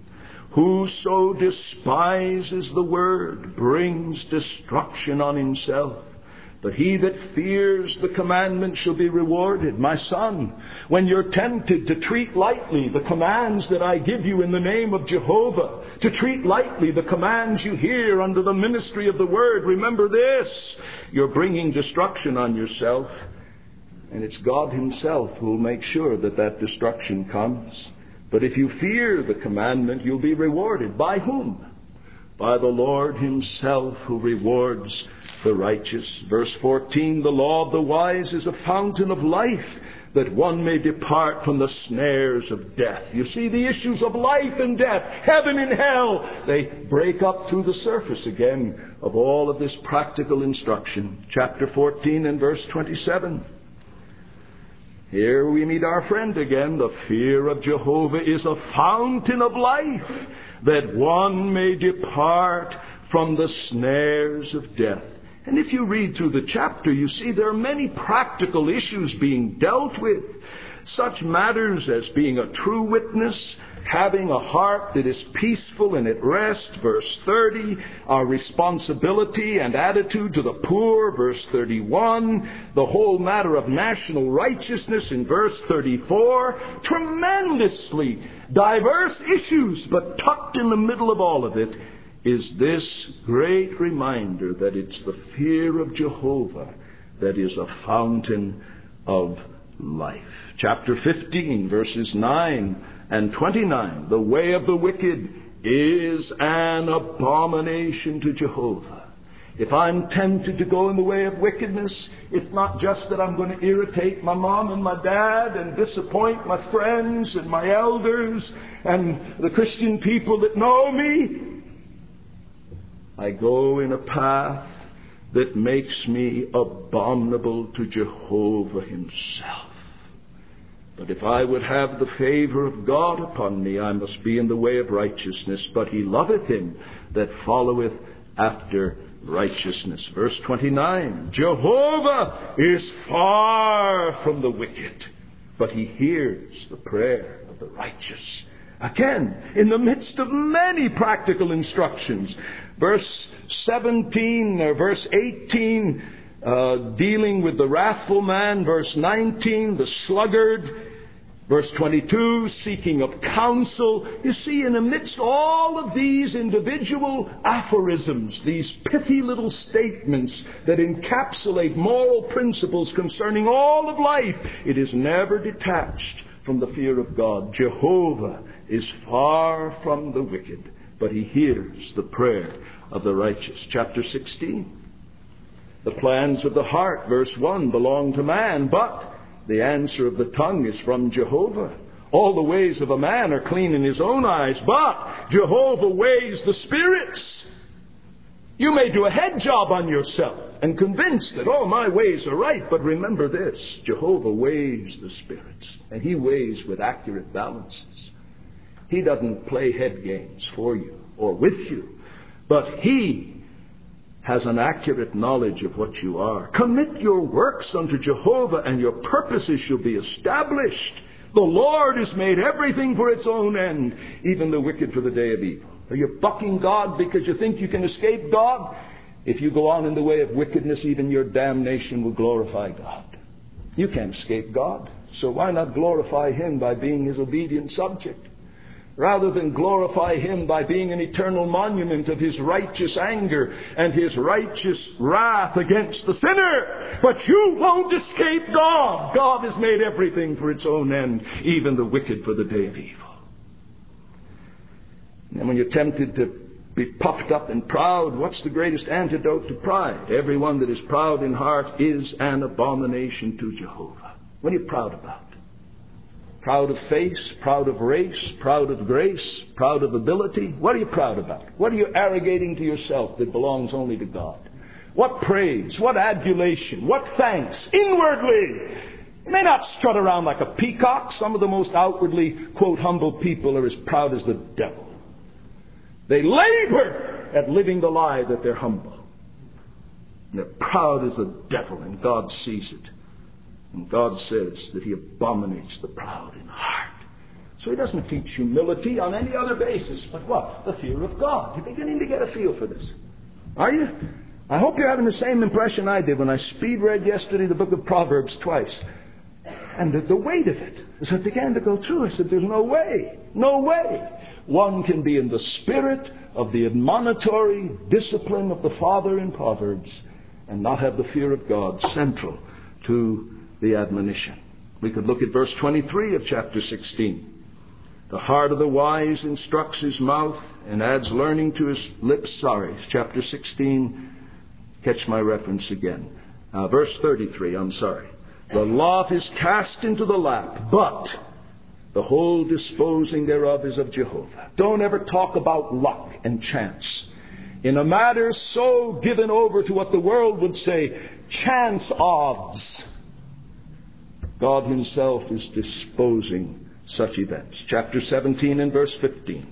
Whoso despises the word brings destruction on himself, but he that fears the commandment shall be rewarded. My son, when you're tempted to treat lightly the commands that I give you in the name of Jehovah, to treat lightly the commands you hear under the ministry of the word, remember this, you're bringing destruction on yourself, and it's God himself who will make sure that that destruction comes. But if you fear the commandment, you'll be rewarded. By whom? By the Lord himself, who rewards the righteous. Verse fourteen, the law of the wise is a fountain of life, that one may depart from the snares of death. You see, the issues of life and death, heaven and hell, they break up through the surface again of all of this practical instruction. Chapter fourteen and verse twenty-seven. Here we meet our friend again. The fear of Jehovah is a fountain of life, that one may depart from the snares of death. And if you read through the chapter, you see there are many practical issues being dealt with. Such matters as being a true witness, having a heart that is peaceful and at rest, verse thirty, our responsibility and attitude to the poor, verse thirty-one, the whole matter of national righteousness in verse thirty-four, tremendously diverse issues, but tucked in the middle of all of it is this great reminder that it's the fear of Jehovah that is a fountain of life. Chapter fifteen, verses nine and twenty-nine, the way of the wicked is an abomination to Jehovah. If I'm tempted to go in the way of wickedness, it's not just that I'm going to irritate my mom and my dad and disappoint my friends and my elders and the Christian people that know me. I go in a path that makes me abominable to Jehovah himself. But if I would have the favor of God upon me, I must be in the way of righteousness. But he loveth him that followeth after righteousness. Verse twenty-nine, Jehovah is far from the wicked, but he hears the prayer of the righteous. Again, in the midst of many practical instructions. Verse seventeen, or verse eighteen, uh, dealing with the wrathful man. Verse nineteen, the sluggard. Verse twenty-two, seeking of counsel. You see, in amidst all of these individual aphorisms, these pithy little statements that encapsulate moral principles concerning all of life, it is never detached from the fear of God. Jehovah is far from the wicked, but he hears the prayer of the righteous. Chapter sixteen. The plans of the heart, verse one, belong to man, but the answer of the tongue is from Jehovah. All the ways of a man are clean in his own eyes, but Jehovah weighs the spirits. You may do a head job on yourself and convince that, oh, my ways are right, but remember this, Jehovah weighs the spirits, and he weighs with accurate balances. He doesn't play head games for you or with you, but he has an accurate knowledge of what you are. Commit your works unto Jehovah, and your purposes shall be established. The Lord has made everything for its own end, even the wicked for the day of evil. Are you bucking God because you think you can escape God? If you go on in the way of wickedness, even your damnation will glorify God. You can't escape God, so why not glorify him by being his obedient subject? Rather than glorify him by being an eternal monument of his righteous anger and his righteous wrath against the sinner. But you won't escape God. God has made everything for its own end, even the wicked for the day of evil. And when you're tempted to be puffed up and proud, what's the greatest antidote to pride? Everyone that is proud in heart is an abomination to Jehovah. What are you proud about? Proud of face, proud of race, proud of grace, proud of ability? What are you proud about? What are you arrogating to yourself that belongs only to God? What praise, what adulation, what thanks inwardly? You may not strut around like a peacock. Some of the most outwardly, quote, humble people are as proud as the devil. They labor at living the lie that they're humble. And they're proud as the devil, and God sees it. And God says that he abominates the proud in heart. So he doesn't teach humility on any other basis but what? The fear of God. You're beginning to get a feel for this. Are you? I hope you're having the same impression I did when I speed read yesterday the book of Proverbs twice. And the, the weight of it, as I began to go through, I said, there's no way, no way. One can be in the spirit of the admonitory discipline of the Father in Proverbs and not have the fear of God central to the admonition. We could look at verse twenty-three of chapter sixteen. The heart of the wise instructs his mouth and adds learning to his lips. Sorry, chapter sixteen. Catch my reference again. Uh, verse thirty-three, I'm sorry. The lot is cast into the lap, but the whole disposing thereof is of Jehovah. Don't ever talk about luck and chance. In a matter so given over to what the world would say, chance odds, God himself is disposing such events. Chapter seventeen and verse fifteen.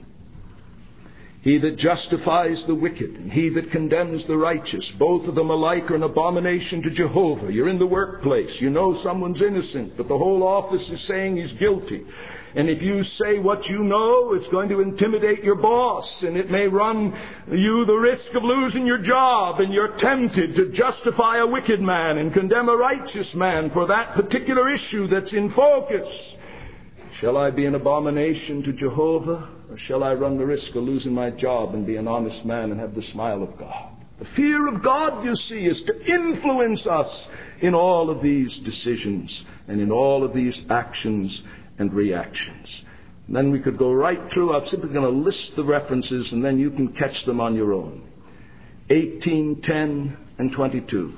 He that justifies the wicked and he that condemns the righteous, both of them alike are an abomination to Jehovah. You're in the workplace. You know someone's innocent, but the whole office is saying he's guilty. And if you say what you know, it's going to intimidate your boss, and it may run you the risk of losing your job, and you're tempted to justify a wicked man and condemn a righteous man for that particular issue that's in focus. Shall I be an abomination to Jehovah, or shall I run the risk of losing my job and be an honest man and have the smile of God? The fear of God, you see, is to influence us in all of these decisions and in all of these actions and reactions. And then we could go right through. I'm simply going to list the references, and then you can catch them on your own. eighteen, ten, and twenty-two.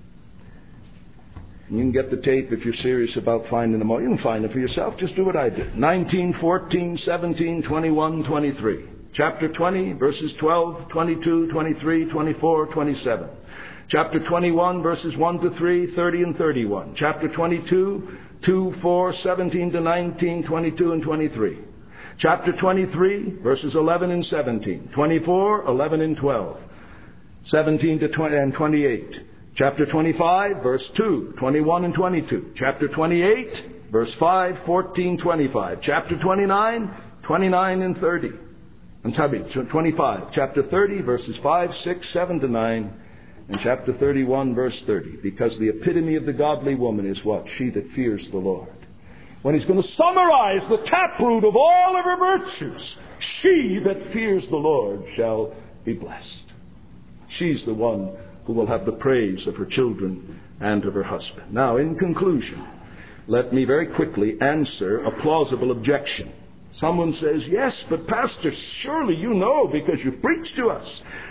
And you can get the tape if you're serious about finding them all. You can find them for yourself. Just do what I did. nineteen, fourteen, seventeen, twenty-one, twenty-three. Chapter twenty, verses twelve, twenty-two, twenty-three, twenty-four, twenty-seven. Chapter twenty-one, verses one to three, thirty and thirty-one. Chapter twenty-two, two, four, seventeen to nineteen, twenty-two and twenty-three. Chapter twenty-three, verses eleven and seventeen. twenty-four, eleven and twelve. seventeen to twenty and twenty-eight. Chapter twenty-five, verse two, twenty-one and twenty-two. Chapter twenty-eight, verse five, fourteen, twenty-five. Chapter twenty-nine, twenty-nine and thirty. And twenty-five. Chapter thirty, verses five, six, seven to nine. And chapter thirty-one, verse thirty. Because the epitome of the godly woman is what? She that fears the Lord. When he's going to summarize the taproot of all of her virtues, she that fears the Lord shall be blessed. She's the one who will have the praise of her children and of her husband. Now, in conclusion, let me very quickly answer a plausible objection. Someone says, yes, but Pastor, surely you know because you've preached to us.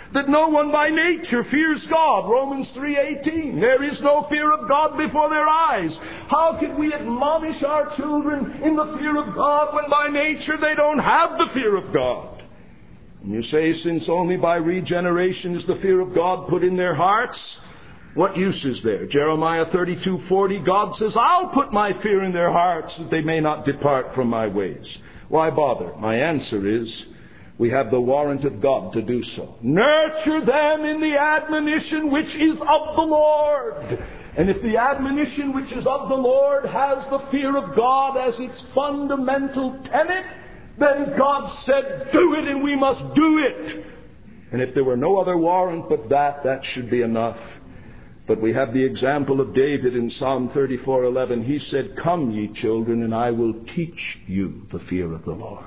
That no one by nature fears God. Romans three eighteen. There is no fear of God before their eyes. How can we admonish our children in the fear of God when by nature they don't have the fear of God? And you say, since only by regeneration is the fear of God put in their hearts, what use is there? Jeremiah thirty-two forty, God says, I'll put my fear in their hearts that they may not depart from my ways. Why bother? My answer is, we have the warrant of God to do so. Nurture them in the admonition which is of the Lord. And if the admonition which is of the Lord has the fear of God as its fundamental tenet, then God said, do it, and we must do it. And if there were no other warrant but that, that should be enough. But we have the example of David in Psalm thirty-four eleven. He said, come, ye children, and I will teach you the fear of the Lord.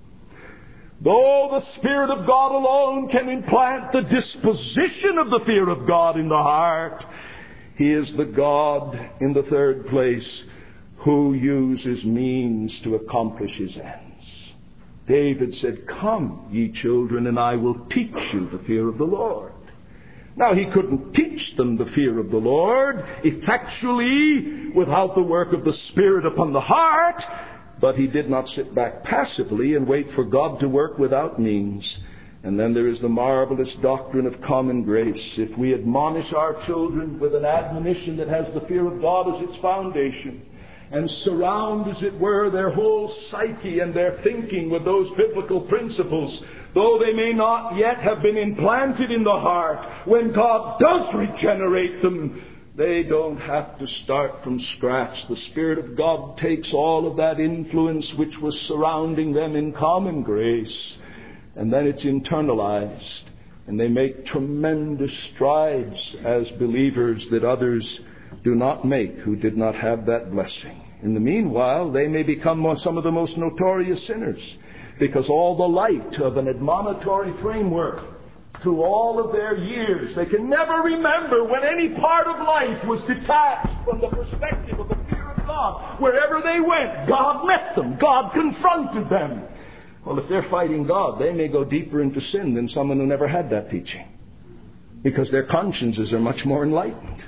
Though the Spirit of God alone can implant the disposition of the fear of God in the heart, He is the God, in the third place, who uses means to accomplish His ends. David said, come, ye children, and I will teach you the fear of the Lord. Now, he couldn't teach them the fear of the Lord effectually without the work of the Spirit upon the heart, but he did not sit back passively and wait for God to work without means. And then there is the marvelous doctrine of common grace. If we admonish our children with an admonition that has the fear of God as its foundation, and surround, as it were, their whole psyche and their thinking with those biblical principles, though they may not yet have been implanted in the heart, when God does regenerate them, they don't have to start from scratch. The Spirit of God takes all of that influence which was surrounding them in common grace, and then it's internalized, and they make tremendous strides as believers that others do not make who did not have that blessing. In the meanwhile, they may become some of the most notorious sinners, because all the light of an admonitory framework through all of their years, they can never remember when any part of life was detached from the perspective of the fear of God. Wherever they went, God met them. God confronted them. Well, if they're fighting God, they may go deeper into sin than someone who never had that teaching, because their consciences are much more enlightened.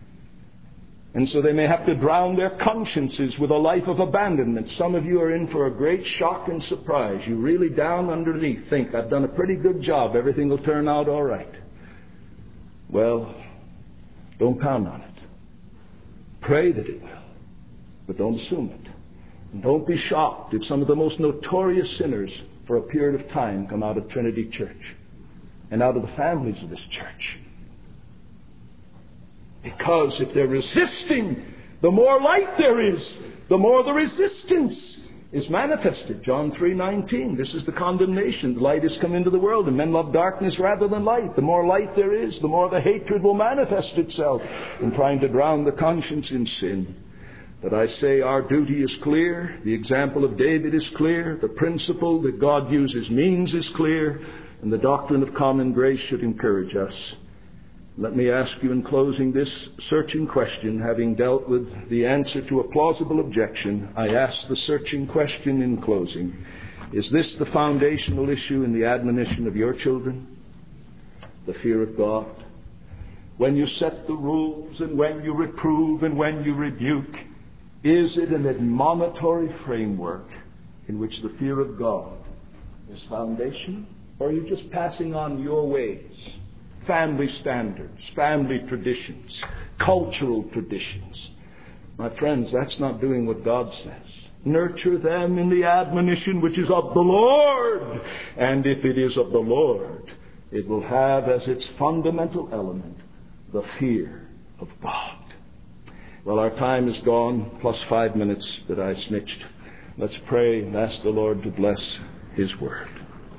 And so they may have to drown their consciences with a life of abandonment. Some of you are in for a great shock and surprise. You really down underneath think, I've done a pretty good job. Everything will turn out all right. Well, don't count on it. Pray that it will, but don't assume it. And don't be shocked if some of the most notorious sinners for a period of time come out of Trinity Church and out of the families of this church. Because if they're resisting, the more light there is, the more the resistance is manifested. John three nineteen, this is the condemnation. The light has come into the world, and men love darkness rather than light. The more light there is, the more the hatred will manifest itself in trying to drown the conscience in sin. But I say our duty is clear. The example of David is clear. The principle that God uses means is clear. And the doctrine of common grace should encourage us. Let me ask you in closing this searching question, having dealt with the answer to a plausible objection. I ask the searching question in closing. Is this the foundational issue in the admonition of your children? The fear of God. When you set the rules, and when you reprove, and when you rebuke, is it an admonitory framework in which the fear of God is foundation? Or are you just passing on your ways? Family standards, family traditions, cultural traditions. My friends, that's not doing what God says. Nurture them in the admonition which is of the Lord. And if it is of the Lord, it will have as its fundamental element the fear of God. Well, our time is gone, plus five minutes that I snitched. Let's pray and ask the Lord to bless His Word.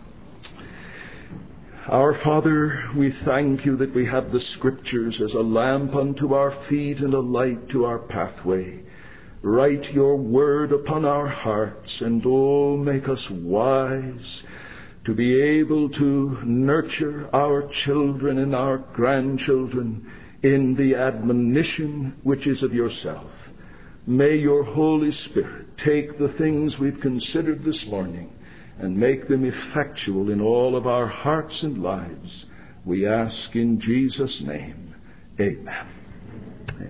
Our Father, we thank You that we have the Scriptures as a lamp unto our feet and a light to our pathway. Write Your Word upon our hearts, and oh, make us wise to be able to nurture our children and our grandchildren in the admonition which is of Yourself. May Your Holy Spirit take the things we've considered this morning and make them effectual in all of our hearts and lives. We ask in Jesus' name. Amen. Amen.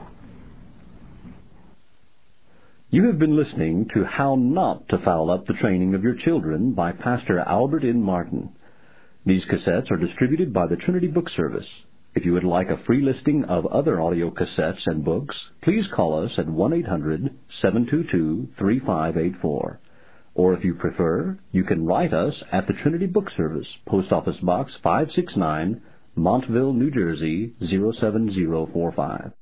You have been listening to How Not to Foul Up the Training of Your Children by Pastor Albert N. Martin. These cassettes are distributed by the Trinity Book Service. If you would like a free listing of other audio cassettes and books, please call us at one eight hundred, seven two two, three five eight four. Or if you prefer, you can write us at the Trinity Book Service, Post Office Box five six nine, Montville, New Jersey, zero seven zero four five.